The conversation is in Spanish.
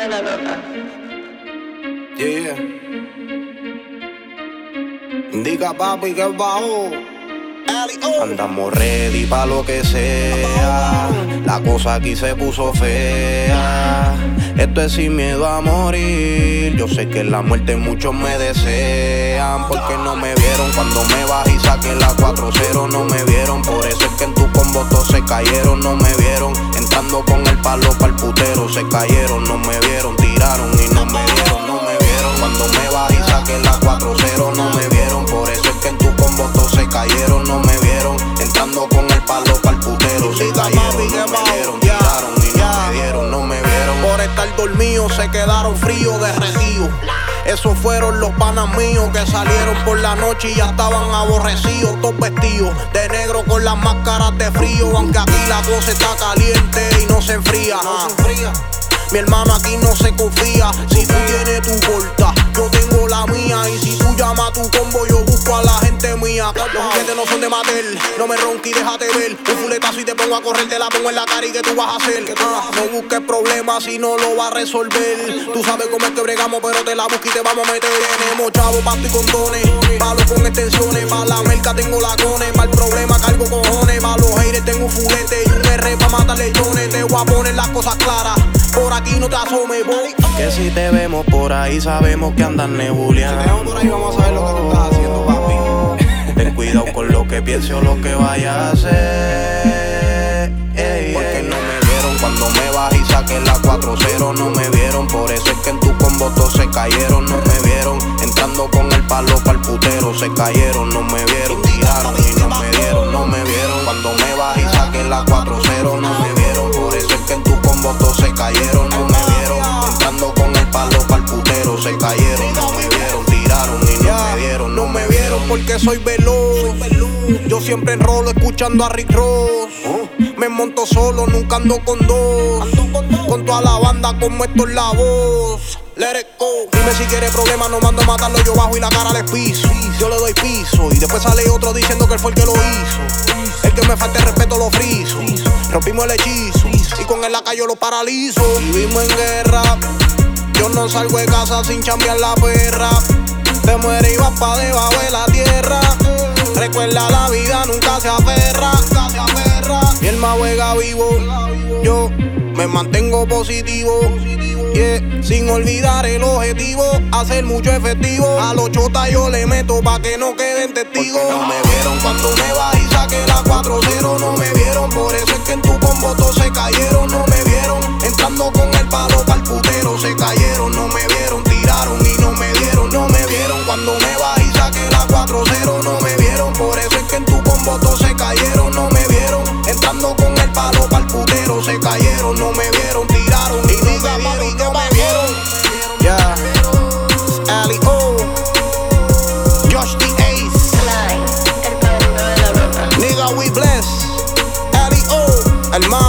la loca. Yeah. Indica papi que bajo. Andamos ready pa' lo que sea. La cosa aquí se puso fea. Esto es sin miedo a morir. Yo sé que en la muerte muchos me desean, porque no me vieron cuando me bajé y saqué la 4-0. No me vieron, por eso es que en tu combo todos se cayeron. No me vieron, entrando con el palo pa'l putero. Se cayeron, no me vieron, tiraron y no me vieron. No me vieron cuando me bajé y saqué la 4-0. No me vieron, por eso es que en tu combo todos se cayeron. No me vieron, entrando con el palo pa'l putero. Se cayeron, no me vieron, tiraron y no me dieron. No me vieron, por estar dormidos se quedaron fríos, derretidos. Esos fueron los panas míos que salieron por la noche y ya estaban aborrecidos, todos vestidos de negro con las máscaras de frío. Aunque aquí la cosa está caliente y no se enfría. Mi hermano aquí no se confía. Si tú tienes tu corta, yo tengo la mía. Y si tú llamas a tu combo, yo busco a la gente mía. Los juguetes no son de Mattel, no me ronques y déjate ver. Un fuletazo y te pongo a correr, te la pongo en la cara y ¿qué tú vas a hacer? No busques problemas si no lo vas a resolver. Tú sabes cómo es que bregamos, pero te la busco y te vamos a meter. Tenemos chavos, pasto y condones, palos con extensiones. Pa' la merca tengo lacones, pa' el problema cargo cojones. Pa' los haters tengo un fulete y un R pa' matar lechones. Te voy a poner las cosas claras, por aquí no te asomes, boy. Que si te vemos por ahí sabemos que andas nebuleando. Si te vemos por ahí vamos a saber lo que tú estás haciendo, papi. Ten cuidado con lo que piense o lo que vayas a hacer. Porque no me vieron cuando me bajé y saqué la 4-0. No me vieron, por eso es que en tu combo todos se cayeron. No me vieron, entrando con el palo pa'l putero. Se cayeron, no me vieron, tiraron y no me dieron. No me vieron cuando me bajé y saqué la 4-0. No me vieron, por eso es que en tu combo todos se cayeron. No me vieron, entrando con el palo pa'l putero. Se cayeron, no me vieron, tiraron y no me dieron. No me vieron porque soy veloz. Yo siempre enrolo escuchando a Rick Ross. Me monto solo, nunca ando con dos. Con toda la banda como esto es la voz. Let it go. Dime si quiere problemas, no mando a matarlo. Yo bajo y la cara le piso. Yo le doy piso y después sale otro diciendo que él fue el que lo hizo. El que me falte respeto lo friso. Rompimos el hechizo y con él la calle lo paralizo. Vivimos en guerra. Yo no salgo de casa sin chambear la perra. Te muere y vas pa' debajo de la tierra. Recuerda la vida, nunca se aferra. Y el más juega vivo. Yo me mantengo positivo. Yeah. Sin olvidar el objetivo, hacer mucho efectivo. A los chotas yo le meto pa' que no queden testigos. Porque no me vieron cuando me bajé y saqué la 4-0. No me vieron, por eso es que en tu combo todos se cayeron. No me vieron, entrando con el palo pa'l putero. Se cayeron, no me vieron, tiraron y no me dieron. No me vieron cuando me bajé y saqué la 4-0. No me vieron, por eso es que en tu combo todos se cayeron. No me vieron, entrando con el palo pa'l putero. Se cayeron, no me vieron, tiraron y no me dieron. No me vieron. Yeah. Ali O, Josh the Ace, Klein, el padrino de la loca. nigga we bless. Ali O, el man.